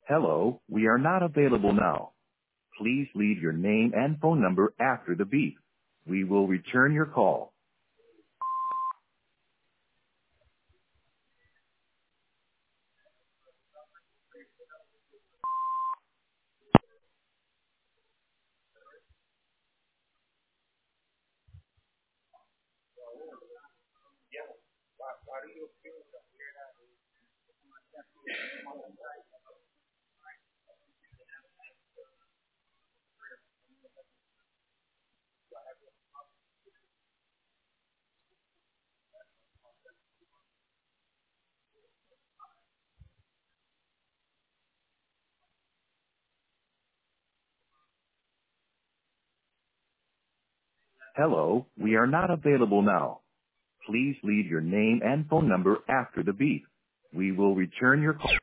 Hello, we are not available now. Please leave your name and phone number after the beep. We will return your call. Hello, we are not available now. Please leave your name and phone number after the beep. We will return your call.